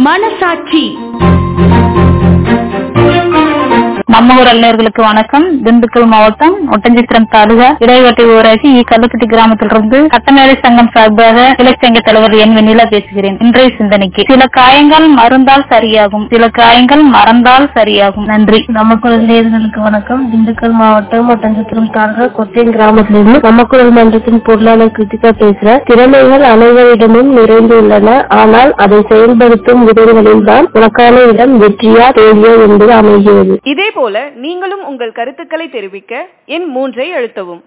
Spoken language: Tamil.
மனசாட்சி. நம்ம ஊர் அலுவலர்களுக்கு வணக்கம். திண்டுக்கல் மாவட்டம் ஒட்டஞ்சித்திரம் தாலுகா இடைவெட்டி ஊராட்சி கல்லுக்குட்டி கிராமத்திலிருந்து சட்டமேதை சங்கம் சார்பாக இலச்சங்க தலைவர் என் வெண்ணிலா பேசுகிறேன். இன்றைய சிந்தனைக்கு சில காயங்கள் மருந்தால் சரியாகும், சில காயங்கள் மறந்தால் சரியாகும். நன்றி. நம்ம குரல் நேயர்களுக்கு வணக்கம். திண்டுக்கல் மாவட்டம் ஒட்டஞ்சித்திரம் தாலுகா கொட்டியம் கிராமத்திலிருந்து நம்ம குரல் மன்றத்தின் பொருளாளர் கிருத்திகா பேசுறேன். திறமைகள் அனைவரிடமும் நிறைந்துள்ளன, ஆனால் அதை செயல்படுத்தும் விதங்களில் தான் உனக்கான இடம் வெற்றியா தோல்வியா என்பது அமைகிறது. இதே போல நீங்களும் உங்கள் கருத்துக்களை தெரிவிக்க எண் 3 அழுத்தவும்.